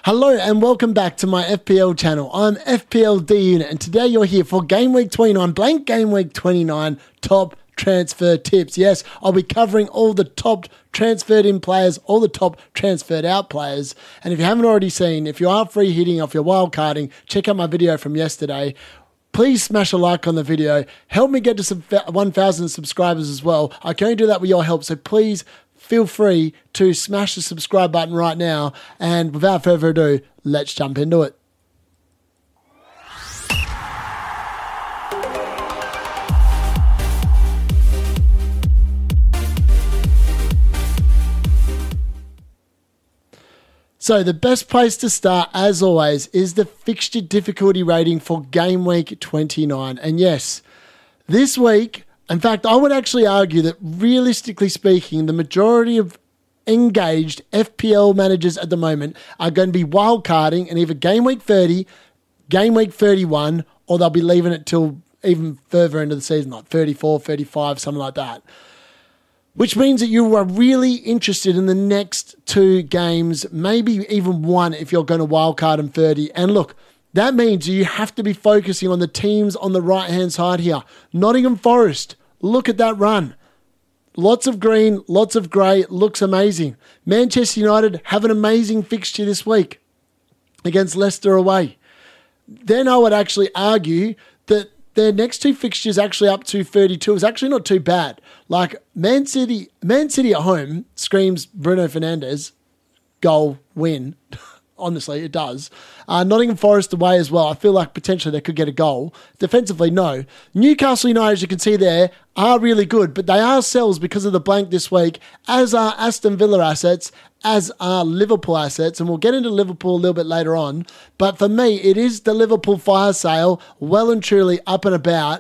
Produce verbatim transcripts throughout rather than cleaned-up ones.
Hello and welcome back to my F P L channel. I'm F P L D Unit and today you're here for Game Week twenty-nine, blank Game Week twenty-nine top transfer tips. Yes, I'll be covering all the top transferred in players, all the top transferred out players. And if you haven't already seen, if you are free hitting off your wild carding, check out my video from yesterday. Please smash a like on the video. Help me get to some one thousand subscribers as well. I can only do that with your help, so please feel free to smash the subscribe button right now. And without further ado, let's jump into it. So the best place to start, as always, is the fixture difficulty rating for Game Week twenty-nine. And yes, this week, in fact, I would actually argue that realistically speaking, the majority of engaged F P L managers at the moment are going to be wildcarding in either Game Week thirty, Game Week thirty-one, or they'll be leaving it till even further into the season, like thirty-four, thirty-five, something like that. Which means that you are really interested in the next two games, maybe even one if you're going to wildcard in thirty. And look, that means you have to be focusing on the teams on the right-hand side here. Nottingham Forest, look at that run. Lots of green, lots of grey, looks amazing. Manchester United have an amazing fixture this week against Leicester away. Then I would actually argue that their next two fixtures actually up to thirty-two is actually not too bad. Like Man City, Man City at home screams Bruno Fernandes, goal, win. Honestly, it does. Uh, Nottingham Forest away as well. I feel like potentially they could get a goal. Defensively, no. Newcastle United, as you can see there, are really good, but they are sells because of the blank this week, as are Aston Villa assets, as are Liverpool assets, and we'll get into Liverpool a little bit later on. But for me, it is the Liverpool fire sale, well and truly up and about.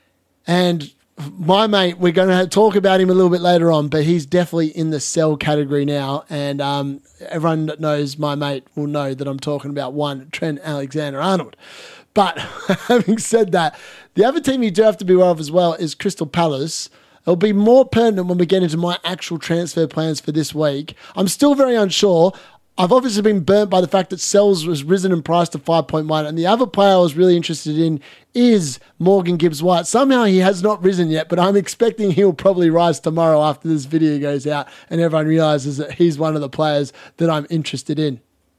And my mate, we're going to talk about him a little bit later on, but he's definitely in the sell category now. And um, everyone that knows my mate will know that I'm talking about one, Trent Alexander-Arnold. But having said that, the other team you do have to be aware of as well is Crystal Palace. It'll be more pertinent when we get into my actual transfer plans for this week. I'm still very unsure. I've obviously been burnt by the fact that Sells was risen in price to five point one. And the other player I was really interested in is Morgan Gibbs-White. Somehow he has not risen yet, but I'm expecting he'll probably rise tomorrow after this video goes out and everyone realizes that he's one of the players that I'm interested in.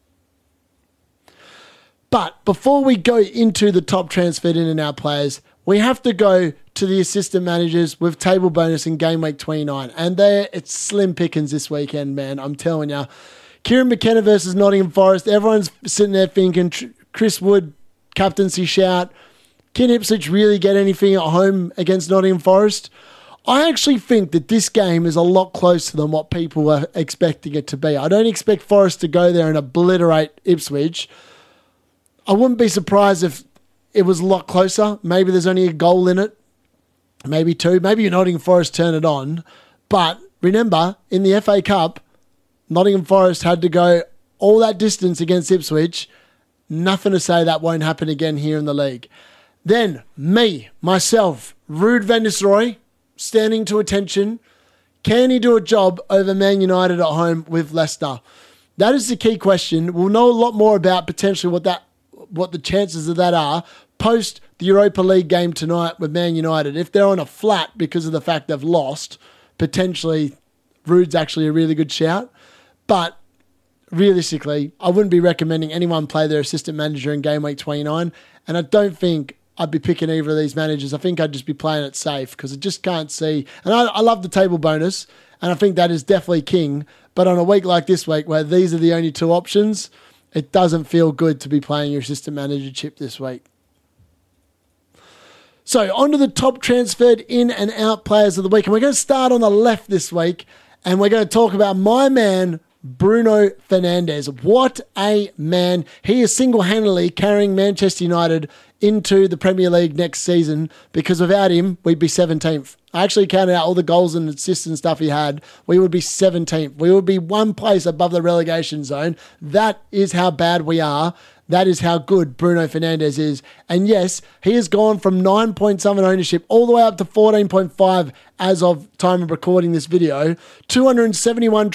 But before we go into the top transferred in and out players, we have to go to the assistant managers with table bonus in Game Week twenty-nine. And there, it's slim pickings this weekend, man. I'm telling you. Kieran McKenna versus Nottingham Forest. Everyone's sitting there thinking, Chris Wood, captaincy shout. Can Ipswich really get anything at home against Nottingham Forest? I actually think that this game is a lot closer than what people are expecting it to be. I don't expect Forest to go there and obliterate Ipswich. I wouldn't be surprised if it was a lot closer. Maybe there's only a goal in it. Maybe two. Maybe Nottingham Forest turn it on. But remember, in the F A Cup, Nottingham Forest had to go all that distance against Ipswich. Nothing to say that won't happen again here in the league. Then, me, myself, Ruud van Nistelrooy, standing to attention. Can he do a job over Man United at home with Leicester? That is the key question. We'll know a lot more about potentially what that, what the chances of that are post the Europa League game tonight with Man United. If they're on a flat because of the fact they've lost, potentially Ruud's actually a really good shout. But realistically, I wouldn't be recommending anyone play their assistant manager in Game Week twenty-nine. And I don't think I'd be picking either of these managers. I think I'd just be playing it safe because I just can't see. And I, I love the table bonus, and I think that is definitely king. But on a week like this week, where these are the only two options, it doesn't feel good to be playing your assistant manager chip this week. So on to the top transferred in and out players of the week. And we're going to start on the left this week, and we're going to talk about my man, Bruno Fernandes. What a man. He is single-handedly carrying Manchester United into the Premier League next season because without him, we'd be seventeenth. I actually counted out all the goals and assists and stuff he had. We would be seventeenth. We would be one place above the relegation zone. That is how bad we are. That is how good Bruno Fernandes is. And yes, he has gone from nine point seven ownership all the way up to fourteen point five as of time of recording this video. two hundred seventy-one tra-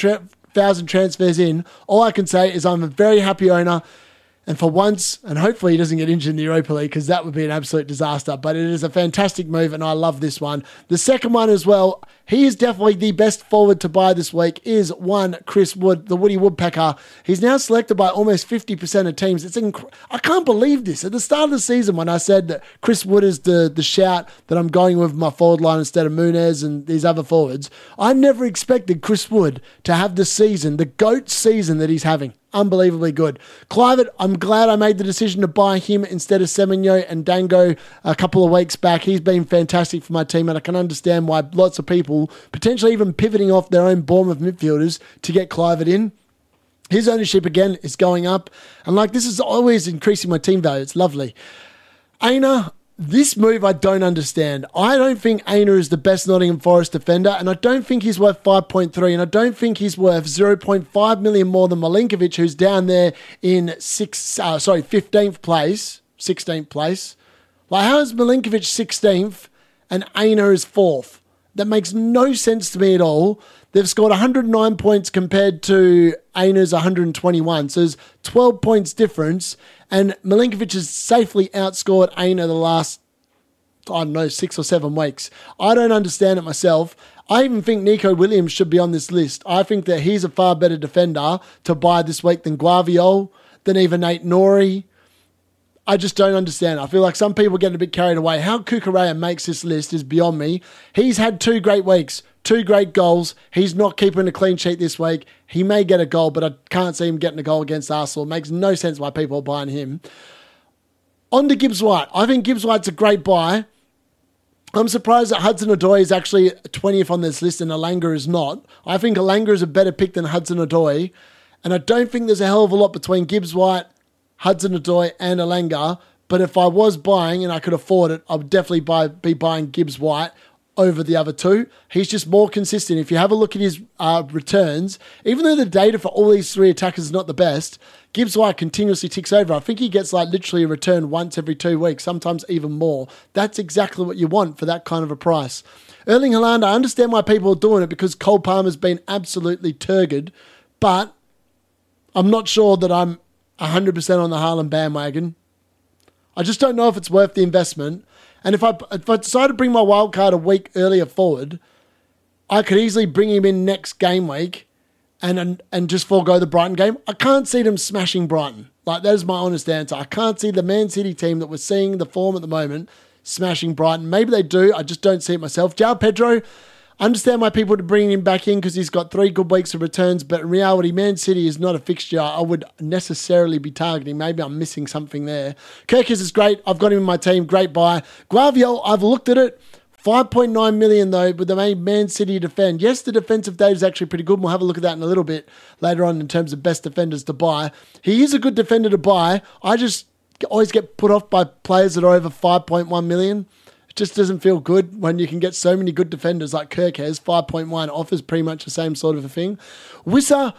thousand transfers in, all I can say is I'm a very happy owner. And for once, and hopefully he doesn't get injured in the Europa League because that would be an absolute disaster. But it is a fantastic move and I love this one. The second one as well, he is definitely the best forward to buy this week, is one Chris Wood, the Woody Woodpecker. He's now selected by almost fifty percent of teams. It's inc- I can't believe this. At the start of the season when I said that Chris Wood is the, the shout that I'm going with my forward line instead of Muniz and these other forwards, I never expected Chris Wood to have the season, the GOAT season that he's having. Unbelievably good. Kluivert, I'm glad I made the decision to buy him instead of Semenyo and Dango a couple of weeks back. He's been fantastic for my team, and I can understand why lots of people, potentially even pivoting off their own Bournemouth midfielders to get Kluivert in. His ownership, again, is going up. And like, this is always increasing my team value. It's lovely. Aina, this move I don't understand. I don't think Aina is the best Nottingham Forest defender, and I don't think he's worth five point three, and I don't think he's worth zero point five million more than Milinkovic, who's down there in six, uh, sorry, fifteenth place, sixteenth place. Like, how is Milinkovic sixteenth and Aina is fourth? That makes no sense to me at all. They've scored one hundred nine points compared to Aina's one hundred twenty-one, so there's twelve points difference. And Milinkovic has safely outscored Aina the last, I don't know, six or seven weeks. I don't understand it myself. I even think Nico Williams should be on this list. I think that he's a far better defender to buy this week than Guaviol, than even Nate Nori. I just don't understand. I feel like some people get a bit carried away. How Kukurea makes this list is beyond me. He's had two great weeks, two great goals. He's not keeping a clean sheet this week. He may get a goal, but I can't see him getting a goal against Arsenal. It makes no sense why people are buying him. On to Gibbs White. I think Gibbs White's a great buy. I'm surprised that Hudson-Odoi is actually twentieth on this list and Alanga is not. I think Alanga is a better pick than Hudson-Odoi. And I don't think there's a hell of a lot between Gibbs White, Hudson-Odoi and Alanga, but if I was buying and I could afford it, I would definitely buy, be buying Gibbs White over the other two. He's just more consistent. If you have a look at his uh, returns, even though the data for all these three attackers is not the best, Gibbs White continuously ticks over. I think he gets like literally a return once every two weeks, sometimes even more. That's exactly what you want for that kind of a price. Erling Haaland, I understand why people are doing it because Cole Palmer's been absolutely turgid, but I'm not sure that I'm one hundred percent on the Haaland bandwagon. I just don't know if it's worth the investment. And if I if I decide to bring my wild card a week earlier forward, I could easily bring him in next game week and, and and just forego the Brighton game. I can't see them smashing Brighton. Like, that is my honest answer. I can't see the Man City team that we're seeing the form at the moment smashing Brighton. Maybe they do. I just don't see it myself. João Pedro, I understand why people are bringing him back in because he's got three good weeks of returns, but in reality, Man City is not a fixture I would necessarily be targeting. Maybe I'm missing something there. Kirkis is great. I've got him in my team. Great buy. Guaviol, I've looked at it. five point nine million though, with the main Man City defend. Yes, the defensive data is actually pretty good. We'll have a look at that in a little bit later on in terms of best defenders to buy. He is a good defender to buy. I just always get put off by players that are over five point one million. It just doesn't feel good when you can get so many good defenders like Kirk has. five point one offers pretty much the same sort of a thing. Wissa,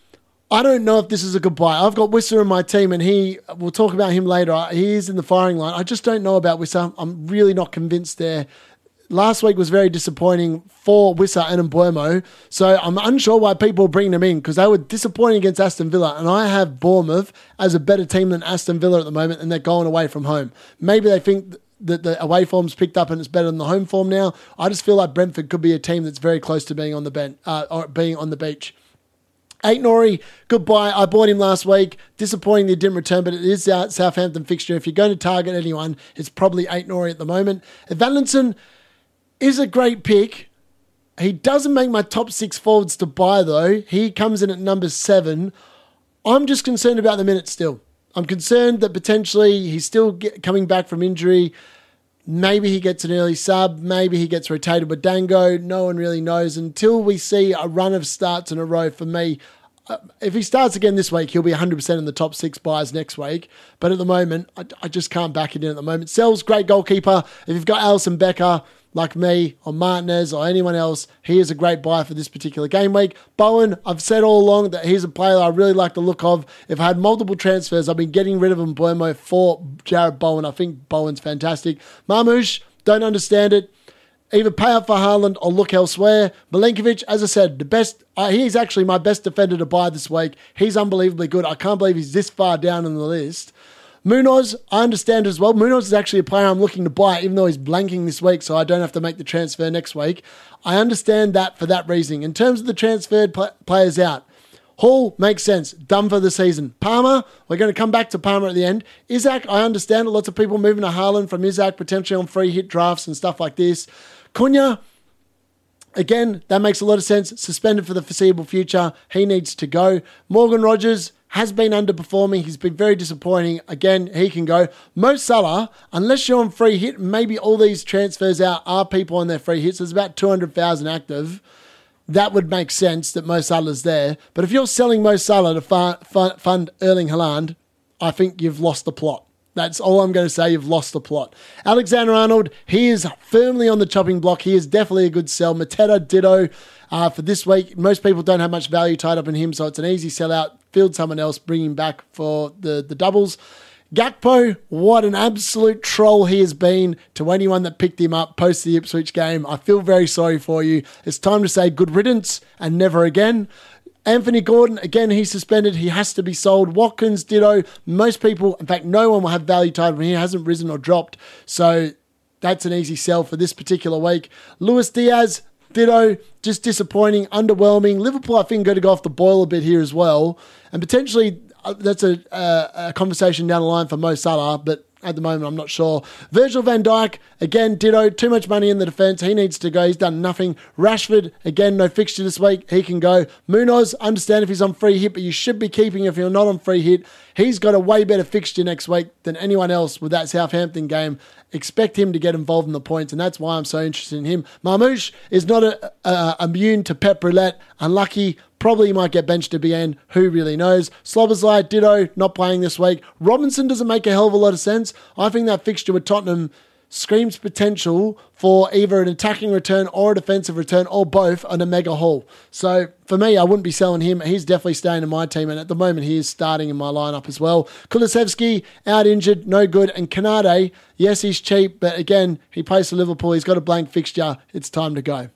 I don't know if this is a good buy. I've got Wissa in my team and he, we'll talk about him later. He is in the firing line. I just don't know about Wissa. I'm really not convinced there. Last week was very disappointing for Wissa and Mbeumo, so I'm unsure why people are bringing them in because they were disappointing against Aston Villa, and I have Bournemouth as a better team than Aston Villa at the moment, and they're going away from home. Maybe they think that the away form's picked up and it's better than the home form now. I just feel like Brentford could be a team that's very close to being on the bench, uh, or being on the beach. Eight Nori, good buy. I bought him last week. Disappointing he didn't return, but it is our Southampton fixture. If you're going to target anyone, it's probably Eight Nori at the moment. Valentin is a great pick. He doesn't make my top six forwards to buy, though. He comes in at number seven. I'm just concerned about the minutes still. I'm concerned that potentially he's still get, coming back from injury. Maybe he gets an early sub. Maybe he gets rotated with Dango. No one really knows. Until we see a run of starts in a row, for me, uh, if he starts again this week, he'll be one hundred percent in the top six buys next week. But at the moment, I, I just can't back it in at the moment. Sells, great goalkeeper. If you've got Alisson Becker, like me, or Martinez, or anyone else, he is a great buy for this particular game week. Bowen, I've said all along that he's a player I really like the look of. If I had multiple transfers, I've been getting rid of Mbeumo for Jared Bowen. I think Bowen's fantastic. Marmoush, don't understand it. either pay up for Haaland or look elsewhere. Milenkovic, as I said, the best. Uh, he's actually my best defender to buy this week. He's unbelievably good. I can't believe he's this far down on the list. Munoz, I understand as well. Munoz is actually a player I'm looking to buy, even though he's blanking this week, so I don't have to make the transfer next week. I understand that for that reason. In terms of the transferred pl- players out, Hall makes sense. Done for the season. Palmer, we're going to come back to Palmer at the end. Isaac, I understand lots of people moving to Haaland from Isaac, potentially on free hit drafts and stuff like this. Cunha, again, that makes a lot of sense. Suspended for the foreseeable future. He needs to go. Morgan Rogers has been underperforming. He's been very disappointing. Again, he can go. Mo Salah, unless you're on free hit, maybe all these transfers out are people on their free hits. There's about two hundred thousand active. That would make sense that Mo Salah's there. But if you're selling Mo Salah to fund, fund Erling Haaland, I think you've lost the plot. That's all I'm going to say. You've lost the plot. Alexander-Arnold, he is firmly on the chopping block. He is definitely a good sell. Mateta, ditto uh, for this week. Most people don't have much value tied up in him, so it's an easy sell out. Field someone else, bring him back for the, the doubles. Gakpo, what an absolute troll he has been to anyone that picked him up post the Ipswich game. I feel very sorry for you. It's time to say good riddance and never again. Anthony Gordon, again, he's suspended. He has to be sold. Watkins, ditto. Most people, in fact, no one will have value tied from here. He hasn't risen or dropped. So that's an easy sell for this particular week. Luis Diaz, ditto. Just disappointing, underwhelming. Liverpool, I think, going to go off the boil a bit here as well. And potentially, uh, that's a, a, a conversation down the line for Mo Salah, but at the moment, I'm not sure. Virgil van Dijk, again, ditto. Too much money in the defence. He needs to go. He's done nothing. Rashford, again, no fixture this week. He can go. Munoz, understand if he's on free hit, but you should be keeping if you're not on free hit. He's got a way better fixture next week than anyone else with that Southampton game. Expect him to get involved in the points, and that's why I'm so interested in him. Marmouche is not a, a, immune to Pep Roulette. Unlucky. Probably might get benched to B N. Who really knows? Slobozlai, ditto, not playing this week. Robinson doesn't make a hell of a lot of sense. I think that fixture with Tottenham screams potential for either an attacking return or a defensive return or both on a mega haul. So for me, I wouldn't be selling him. He's definitely staying in my team, and at the moment he is starting in my lineup as well. Kulusevski, out injured, no good. And Kanade, yes, he's cheap, but again, he plays for Liverpool. He's got a blank fixture. It's time to go.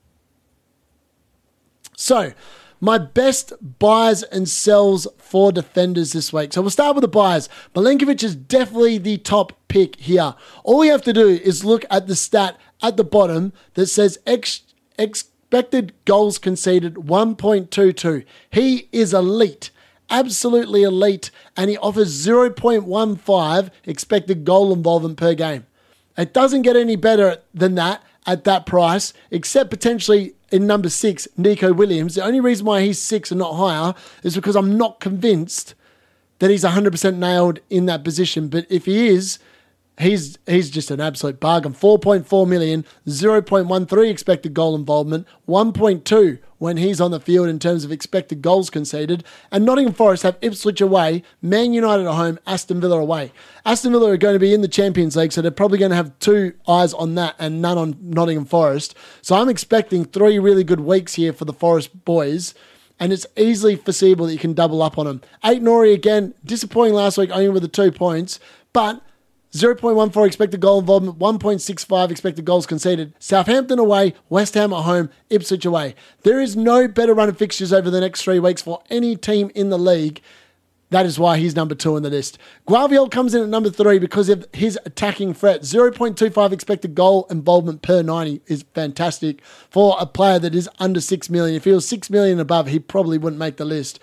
So, my best buys and sells for defenders this week. So we'll start with the buyers. Milenkovic is definitely the top pick here. All we have to do is look at the stat at the bottom that says ex- expected goals conceded one point two two. He is elite. Absolutely elite. And he offers zero point one five expected goal involvement per game. It doesn't get any better than that at that price, except potentially in number six, Nico Williams. The only reason why he's six and not higher is because I'm not convinced that he's one hundred percent nailed in that position. But if he is, he's he's just an absolute bargain. four point four million, zero point one three expected goal involvement, one point two when he's on the field in terms of expected goals conceded. And Nottingham Forest have Ipswich away, Man United at home, Aston Villa away. Aston Villa are going to be in the Champions League, so they're probably going to have two eyes on that and none on Nottingham Forest. So I'm expecting three really good weeks here for the Forest boys, and it's easily foreseeable that you can double up on them. Eight Nori again, disappointing last week, only with the two points, but zero point one four expected goal involvement, one point six five expected goals conceded. Southampton away, West Ham at home, Ipswich away. There is no better run of fixtures over the next three weeks for any team in the league. That is why he's number two on the list. Guardiol comes in at number three because of his attacking threat. zero point two five expected goal involvement per ninety is fantastic for a player that is under six million. If he was six million above, he probably wouldn't make the list.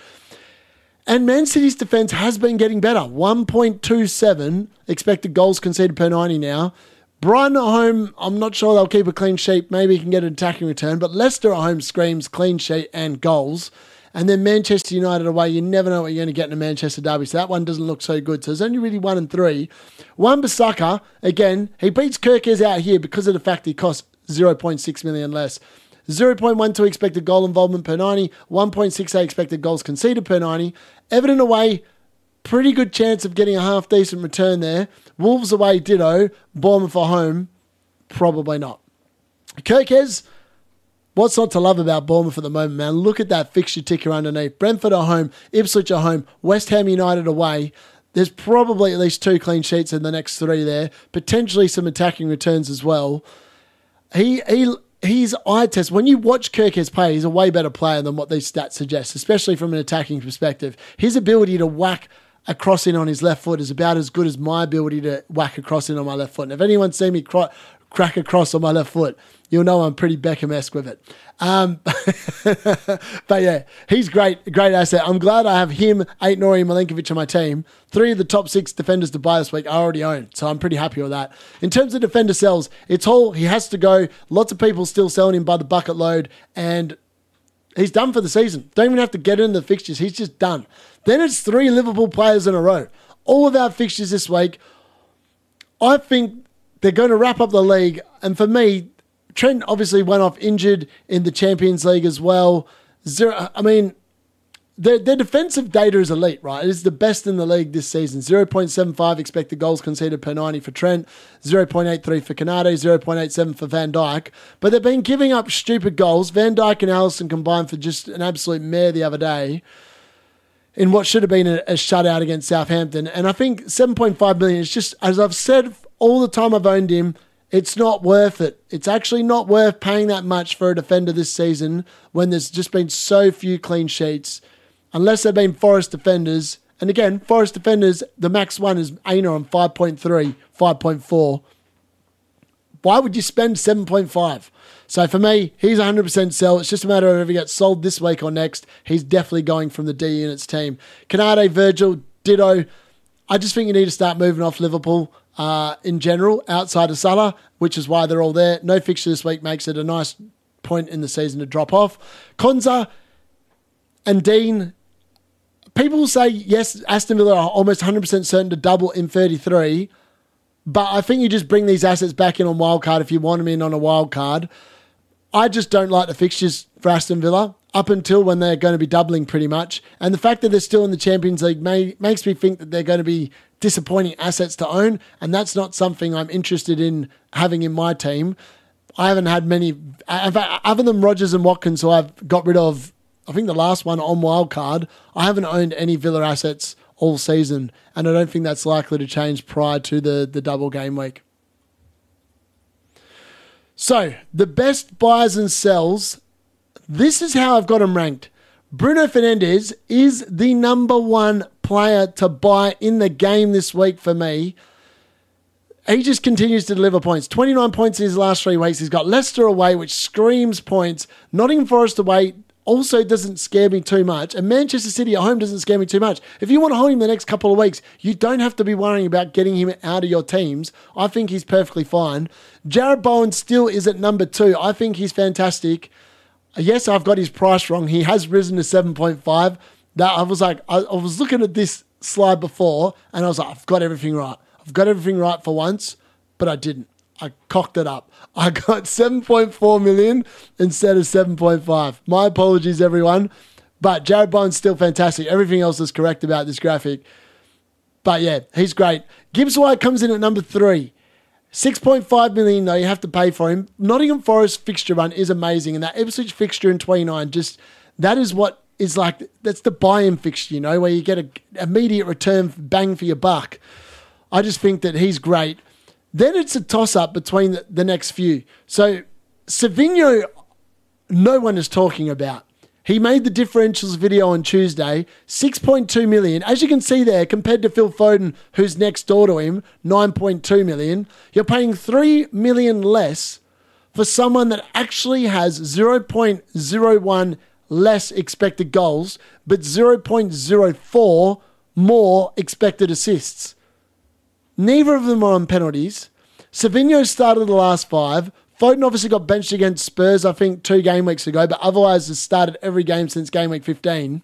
And Man City's defense has been getting better. one point two seven expected goals conceded per ninety now. Brighton at home, I'm not sure they'll keep a clean sheet. Maybe he can get an attacking return. But Leicester at home screams clean sheet and goals. And then Manchester United away, you never know what you're going to get in a Manchester derby. So that one doesn't look so good. So there's only really one and three. Wan-Bissaka, again, he beats Kirkes out here because of the fact he costs zero point six million less. zero point one two expected goal involvement per ninety, one point six eight expected goals conceded per ninety. Everton away, pretty good chance of getting a half decent return there. Wolves away, ditto. Bournemouth at home, probably not. Kirkes, what's not to love about Bournemouth at the moment, man? Look at that fixture ticker underneath. Brentford at home, Ipswich at home, West Ham United away. There's probably at least two clean sheets in the next three there. Potentially some attacking returns as well. he he his eye test, when you watch Kirkes play, he's a way better player than what these stats suggest, especially from an attacking perspective. His ability to whack a cross in on his left foot is about as good as my ability to whack a cross in on my left foot. And if anyone's seen me cro- crack a cross on my left foot, you'll know I'm pretty Beckham-esque with it. Um, but yeah, he's great, great asset. I'm glad I have him, Aitnori, Milinkovic on my team. Three of the top six defenders to buy this week I already own, so I'm pretty happy with that. In terms of defender sells, it's all, he has to go. Lots of people still selling him by the bucket load, and he's done for the season. Don't even have to get into the fixtures. He's just done. Then it's three Liverpool players in a row. All of our fixtures this week, I think they're going to wrap up the league. And for me, Trent obviously went off injured in the Champions League as well. Zero, I mean, their, their defensive data is elite, right? It is the best in the league this season. zero point seven five expected goals conceded per ninety for Trent, zero point eight three for Canate, zero point eight seven for Van Dijk. But they've been giving up stupid goals. Van Dijk and Alisson combined for just an absolute mare the other day in what should have been a, a shutout against Southampton. And I think seven point five million is just, as I've said all the time I've owned him, it's not worth it. It's actually not worth paying that much for a defender this season when there's just been so few clean sheets, unless they've been Forest defenders. And again, Forest defenders, the max one is Aina on five point three, five point four. Why would you spend seven point five? So for me, he's one hundred percent sell. It's just a matter of if he gets sold this week or next. He's definitely going from the D units team. Canate, Virgil, ditto. I just think you need to start moving off Liverpool uh, in general, outside of Salah, which is why they're all there. No fixture this week makes it a nice point in the season to drop off. Konza and Dean, people say, yes, Aston Villa are almost one hundred percent certain to double in thirty-three, but I think you just bring these assets back in on wildcard if you want them in on a wildcard. I just don't like the fixtures for Aston Villa up until when they're going to be doubling pretty much. And the fact that they're still in the Champions League may, makes me think that they're going to be disappointing assets to own, and that's not something I'm interested in having in my team. I haven't had many, in fact, other than Rodgers and Watkins, who I've got rid of, I think the last one on wildcard, I haven't owned any Villa assets all season, and I don't think that's likely to change prior to the, the double game week. So, the best buys and sells, this is how I've got them ranked. Bruno Fernandes is the number one player to buy in the game this week for me. He just continues to deliver points. twenty-nine points in his last three weeks. He's got Leicester away, which screams points. Nottingham Forest away also doesn't scare me too much. And Manchester City at home doesn't scare me too much. If you want to hold him the next couple of weeks, you don't have to be worrying about getting him out of your teams. I think he's perfectly fine. Jared Bowen still is at number two. I think he's fantastic. Yes, I've got his price wrong. He has risen to seven point five. That I was like, I, I was looking at this slide before, and I was like, I've got everything right. I've got everything right for once, but I didn't. I cocked it up. I got seven point four million instead of seven point five. My apologies, everyone. But Jared Bowen's still fantastic. Everything else is correct about this graphic. But yeah, he's great. Gibbs White comes in at number three. six point five million though, you have to pay for him. Nottingham Forest fixture run is amazing. And that Ipswich fixture in twenty-nine, just that is what is like, that's the buy-in fixture, you know, where you get an immediate return, bang for your buck. I just think that he's great. Then it's a toss-up between the, the next few. So Savinho, no one is talking about. He made the differentials video on Tuesday, six point two million. As you can see there, compared to Phil Foden, who's next door to him, nine point two million. You're paying three million less for someone that actually has zero point zero one less expected goals, but zero point zero four more expected assists. Neither of them are on penalties. Savinho started the last five. Foden obviously got benched against Spurs, I think, two game weeks ago, but otherwise has started every game since game week fifteen.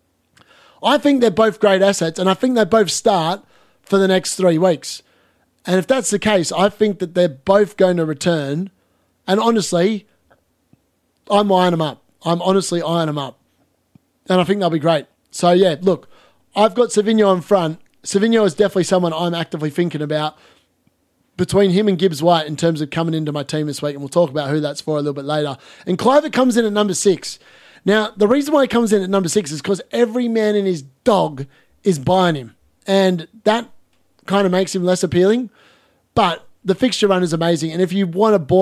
I think they're both great assets, and I think they both start for the next three weeks. And if that's the case, I think that they're both going to return. And honestly, I'm eyeing them up. I'm honestly eyeing them up. And I think they'll be great. So yeah, look, I've got Savinho in front. Savinho is definitely someone I'm actively thinking about between him and Gibbs White in terms of coming into my team this week, and we'll talk about who that's for a little bit later. And Kluivert comes in at number six. Now, the reason why he comes in at number six is because every man and his dog is buying him, and that kind of makes him less appealing. But the fixture run is amazing, and if you want a Bournemouth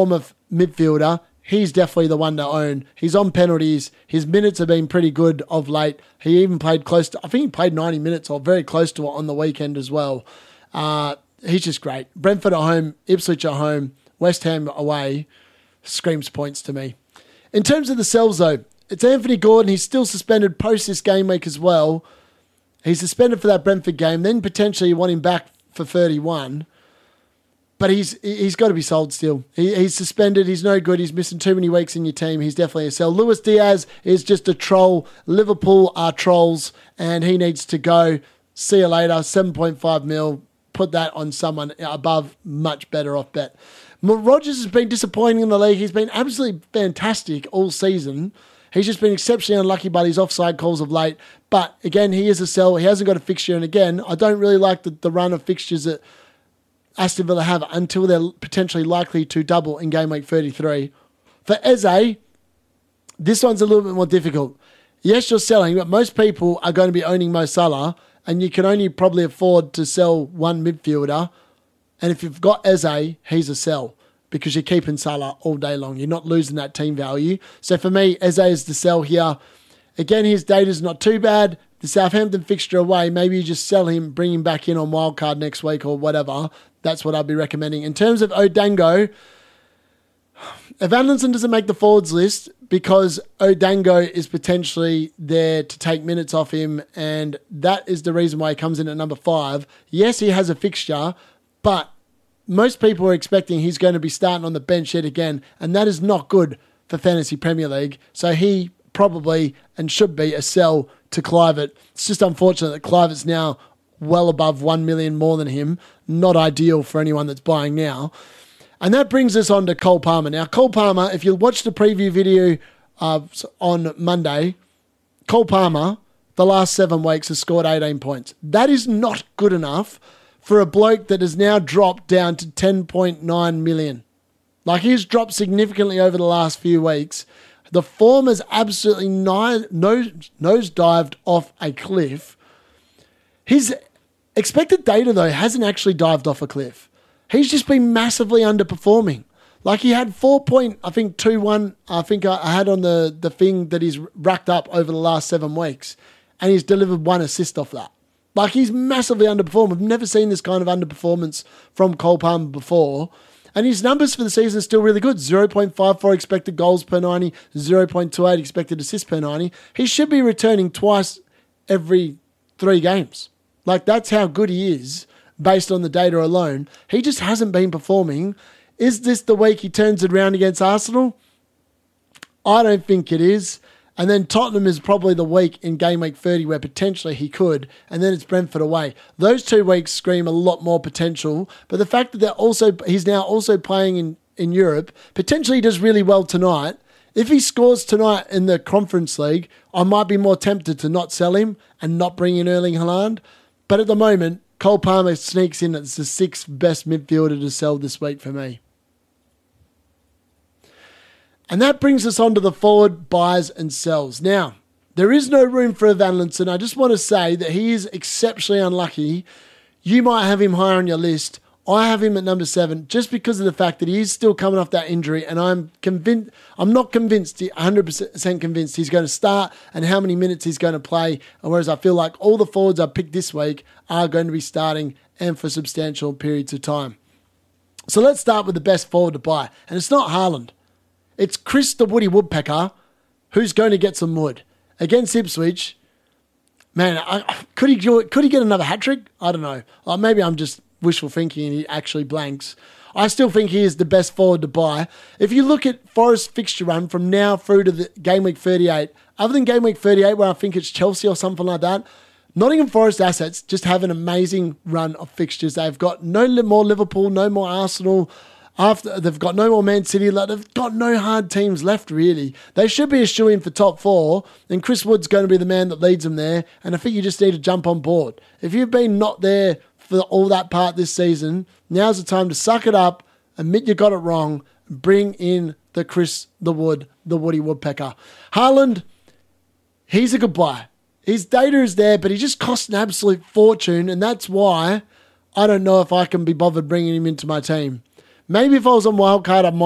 midfielder, he's definitely the one to own. He's on penalties. His minutes have been pretty good of late. He even played close to, I think he played ninety minutes or very close to it on the weekend as well. Uh, he's just great. Brentford at home, Ipswich at home, West Ham away, screams points to me. In terms of the sells though, it's Anthony Gordon. He's still suspended post this game week as well. He's suspended for that Brentford game. Then potentially you want him back for thirty-one. But he's he's got to be sold still. He, he's suspended. He's no good. He's missing too many weeks in your team. He's definitely a sell. Luis Diaz is just a troll. Liverpool are trolls, and he needs to go. See you later. seven point five mil. Put that on someone above. Much better off bet. Rodgers has been disappointing in the league. He's been absolutely fantastic all season. He's just been exceptionally unlucky by his offside calls of late. But again, he is a sell. He hasn't got a fixture. And again, I don't really like the, the run of fixtures that Aston Villa have until they're potentially likely to double in game week thirty-three. For Eze, this one's a little bit more difficult. Yes, you're selling, but most people are going to be owning Mo Salah, and you can only probably afford to sell one midfielder. And if you've got Eze, he's a sell because you're keeping Salah all day long. You're not losing that team value. So for me, Eze is the sell here. Again, his data's not too bad. The Southampton fixture away, maybe you just sell him, bring him back in on wildcard next week or whatever. That's what I'd be recommending. In terms of Odango, Evan Linson doesn't make the forwards list because Odango is potentially there to take minutes off him, and that is the reason why he comes in at number five. Yes, he has a fixture, but most people are expecting he's going to be starting on the bench yet again, and that is not good for Fantasy Premier League. So he probably and should be a sell to Kluivert. It's just unfortunate that Kluivert's now well above one million more than him. Not ideal for anyone that's buying now. And that brings us on to Cole Palmer. Now, Cole Palmer, if you watch the preview video uh, on Monday, Cole Palmer, the last seven weeks, has scored eighteen points. That is not good enough for a bloke that has now dropped down to ten point nine million. Like, he's dropped significantly over the last few weeks. The form has absolutely nose, nose, nose dived off a cliff. His expected data, though, hasn't actually dived off a cliff. He's just been massively underperforming. Like, he had four point, I think, two one, I think I had on the, the thing that he's racked up over the last seven weeks, and he's delivered one assist off that. Like, he's massively underperformed. I've never seen this kind of underperformance from Cole Palmer before. And his numbers for the season are still really good. zero point five four expected goals per ninety, zero point two eight expected assists per ninety. He should be returning twice every three games. Like, that's how good he is based on the data alone. He just hasn't been performing. Is this the week he turns it around against Arsenal? I don't think it is. And then Tottenham is probably the week in game week thirty where potentially he could. And then it's Brentford away. Those two weeks scream a lot more potential. But the fact that they're also he's now also playing in, in Europe, potentially he does really well tonight. If he scores tonight in the Conference League, I might be more tempted to not sell him and not bring in Erling Haaland. But at the moment, Cole Palmer sneaks in as the sixth best midfielder to sell this week for me. And that brings us on to the forward buys and sells. Now, there is no room for Evan Linson. I just want to say that he is exceptionally unlucky. You might have him higher on your list. I have him at number seven just because of the fact that he is still coming off that injury, and I'm convinced. I'm not convinced, one hundred percent convinced he's going to start and how many minutes he's going to play. Whereas I feel like all the forwards I picked this week are going to be starting and for substantial periods of time. So let's start with the best forward to buy, and it's not Haaland. It's Chris the Woody Woodpecker, who's going to get some wood against Ipswich. Man, I, could he could he get another hat trick? I don't know. Or maybe I'm just wishful thinking and he actually blanks. I still think he is the best forward to buy. If you look at Forest's fixture run from now through to the game week thirty-eight, other than game week thirty-eight where I think it's Chelsea or something like that, Nottingham Forest assets just have an amazing run of fixtures. They've got no more Liverpool, no more Arsenal. After they've got no more Man City, like they've got no hard teams left, really. They should be a shoo-in for top four, and Chris Wood's going to be the man that leads them there, and I think you just need to jump on board. If you've been not there for all that part this season, now's the time to suck it up, admit you got it wrong, bring in the Chris the Wood, the Woody Woodpecker. Haaland, he's a good buy. His data is there, but he just costs an absolute fortune, and that's why I don't know if I can be bothered bringing him into my team. Maybe if I was on wildcard, I might,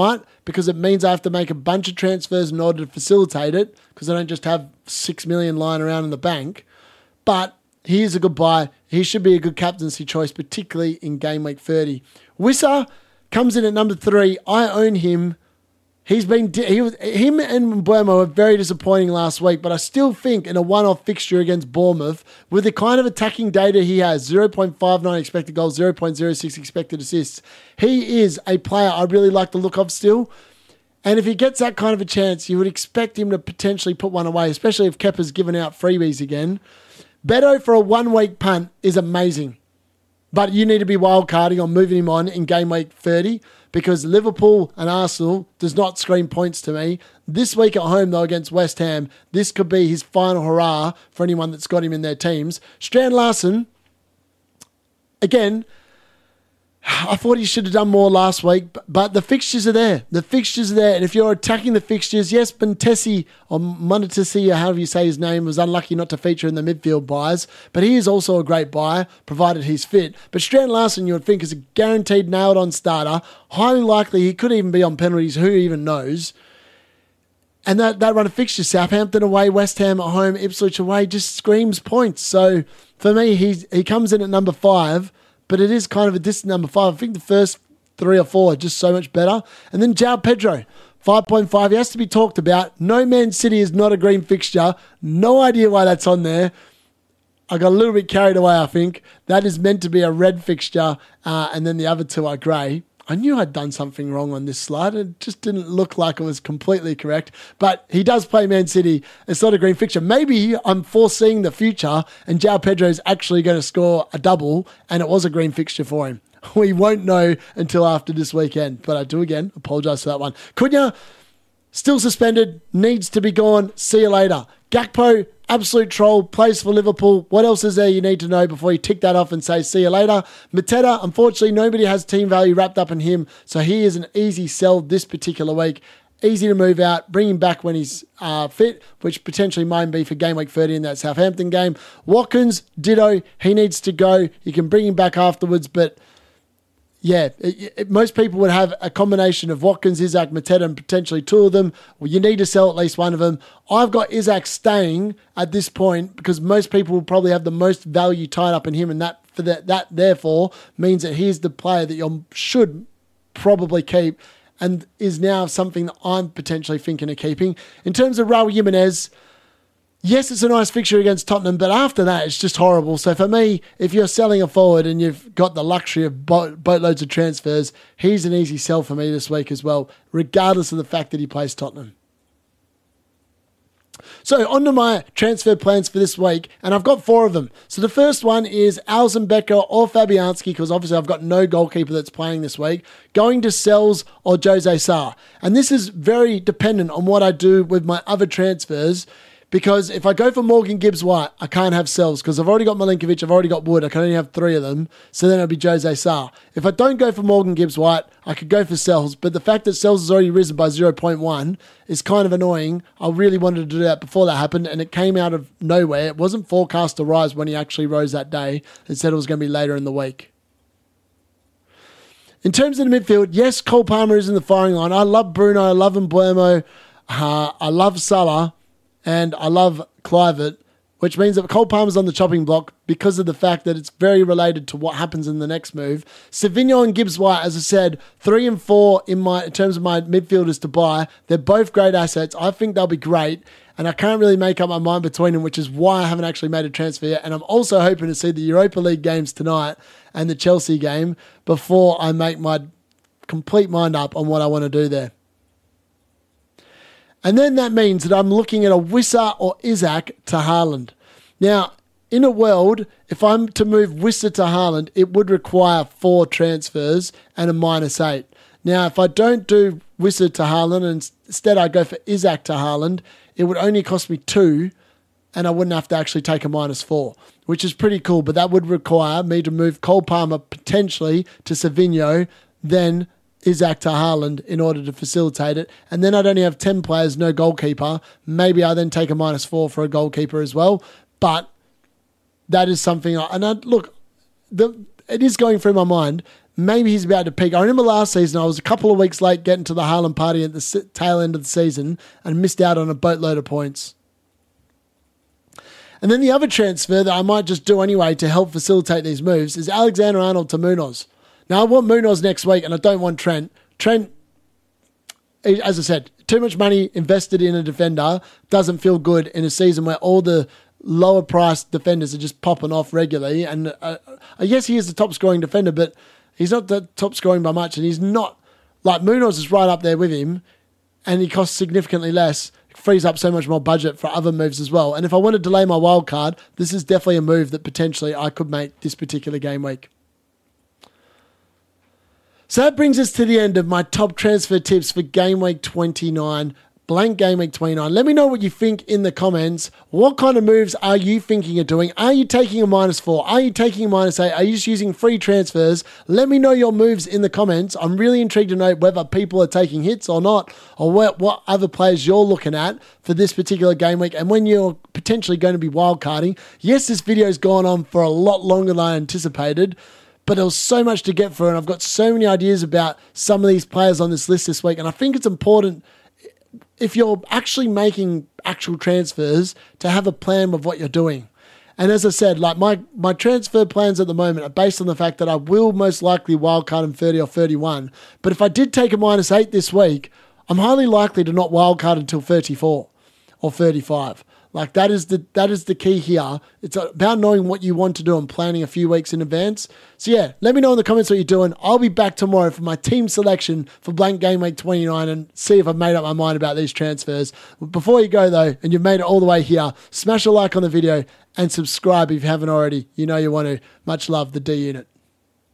because it means I have to make a bunch of transfers in order to facilitate it because I don't just have six million lying around in the bank. But he is a good buy. He should be a good captaincy choice, particularly in game week thirty. Wissa comes in at number three. I own him. He's been he was him and Mbeumo were very disappointing last week, but I still think in a one-off fixture against Bournemouth, with the kind of attacking data he has, zero point five nine expected goals, zero point zero six expected assists, he is a player I really like the look of still. And if he gets that kind of a chance, you would expect him to potentially put one away, especially if Kepa's given out freebies again. Beto for a one-week punt is amazing, but you need to be wildcarding on moving him on in game week thirty. Because Liverpool and Arsenal does not scream points to me. This week at home, though, against West Ham, this could be his final hurrah for anyone that's got him in their teams. Strand Larsen, again, I thought he should have done more last week, but the fixtures are there. The fixtures are there, and if you're attacking the fixtures, yes, Montesi, or Montesi, or however you say his name, was unlucky not to feature in the midfield buys, but he is also a great buy, provided he's fit. But Strand Larsen, you would think, is a guaranteed nailed-on starter. Highly likely he could even be on penalties, who even knows. And that, that run of fixtures, Southampton away, West Ham at home, Ipswich away, just screams points. So for me, he's, he comes in at number five, but it is kind of a distant number five. I think the first three or four are just so much better. And then João Pedro, five point five. He has to be talked about. No Man City is not a green fixture. No idea why that's on there. I got a little bit carried away, I think. That is meant to be a red fixture, uh, and then the other two are grey. I knew I'd done something wrong on this slide. It just didn't look like it was completely correct. But he does play Man City. It's not a green fixture. Maybe I'm foreseeing the future and João Pedro is actually going to score a double and it was a green fixture for him. We won't know until after this weekend. But I do again apologise for that one. Cunha, still suspended, needs to be gone. See you later. Gakpo, absolute troll, plays for Liverpool. What else is there you need to know before you tick that off and say, see you later? Mateta, unfortunately, nobody has team value wrapped up in him, so he is an easy sell this particular week. Easy to move out, bring him back when he's uh, fit, which potentially might be for game week thirty in that Southampton game. Watkins, ditto, he needs to go. You can bring him back afterwards, but yeah, it, it, most people would have a combination of Watkins, Isaac, Mateta, and potentially two of them. Well, you need to sell at least one of them. I've got Isaac staying at this point because most people will probably have the most value tied up in him, and that for that, that therefore means that he's the player that you should probably keep and is now something that I'm potentially thinking of keeping. In terms of Raul Jimenez, yes, it's a nice fixture against Tottenham, but after that, it's just horrible. So for me, if you're selling a forward and you've got the luxury of boat, boatloads of transfers, he's an easy sell for me this week as well, regardless of the fact that he plays Tottenham. So on to my transfer plans for this week, and I've got four of them. So the first one is Alisson Becker or Fabianski, because obviously I've got no goalkeeper that's playing this week, going to Sells or Jose Sa. And this is very dependent on what I do with my other transfers, because if I go for Morgan Gibbs-White, I can't have Sells because I've already got Milinkovic, I've already got Wood, I can only have three of them, so then it'll be Jose Sa. If I don't go for Morgan Gibbs-White, I could go for Sells, but the fact that Sells has already risen by zero point one is kind of annoying. I really wanted to do that before that happened, and it came out of nowhere. It wasn't forecast to rise when he actually rose that day. It said it was going to be later in the week. In terms of the midfield, yes, Cole Palmer is in the firing line. I love Bruno, I love Mbeumo, uh, I love Salah, and I love Kluivert, which means that Cole Palmer's on the chopping block because of the fact that it's very related to what happens in the next move. Savinho and Gibbs-White, as I said, three and four in my in terms of my midfielders to buy. They're both great assets. I think they'll be great, and I can't really make up my mind between them, which is why I haven't actually made a transfer yet. And I'm also hoping to see the Europa League games tonight and the Chelsea game before I make my complete mind up on what I want to do there. And then that means that I'm looking at a Wissa or Isaac to Haaland. Now, in a world, if I'm to move Wissa to Haaland, it would require four transfers and a minus eight. Now, if I don't do Wissa to Haaland and instead I go for Isaac to Haaland, it would only cost me two and I wouldn't have to actually take a minus four, which is pretty cool. But that would require me to move Cole Palmer potentially to Savinho, then Isaac to Haaland in order to facilitate it. And then I'd only have ten players, no goalkeeper. Maybe I then take a minus four for a goalkeeper as well. But that is something, I, and I, look, the, it is going through my mind. maybe he's about to peak. I remember last season, I was a couple of weeks late getting to the Harlem party at the tail end of the season and missed out on a boatload of points. And then the other transfer that I might just do anyway to help facilitate these moves is Alexander Arnold to Munoz. Now, I want Munoz next week, and I don't want Trent. Trent, as I said, too much money invested in a defender doesn't feel good in a season where all the lower priced defenders are just popping off regularly. And uh, yes, he is the top scoring defender, but he's not the top scoring by much. And he's not, like Munoz is right up there with him, and he costs significantly less. It frees up so much more budget for other moves as well. And if I want to delay my wild card, this is definitely a move that potentially I could make this particular game week. So that brings us to the end of my top transfer tips for Game Week twenty-nine, blank Game Week twenty-nine. Let me know what you think in the comments. What kind of moves are you thinking of doing? Are you taking a minus four? Are you taking a minus eight? Are you just using free transfers? Let me know your moves in the comments. I'm really intrigued to know whether people are taking hits or not, or what, what other players you're looking at for this particular game week and when you're potentially going to be wildcarding. Yes, this video's gone on for a lot longer than I anticipated, but there was so much to get through, and I've got so many ideas about some of these players on this list this week. And I think it's important, if you're actually making actual transfers, to have a plan of what you're doing. And as I said, like my, my transfer plans at the moment are based on the fact that I will most likely wildcard in thirty or thirty-one. But if I did take a minus eight this week, I'm highly likely to not wildcard until thirty-four or thirty-five. Like that is the that is the key here. It's about knowing what you want to do and planning a few weeks in advance. So yeah, let me know in the comments what you're doing. I'll be back tomorrow for my team selection for blank Game Week twenty-nine and see if I've made up my mind about these transfers. Before you go though, and you've made it all the way here, smash a like on the video and subscribe if you haven't already. You know you want to. Much love, the D Unit.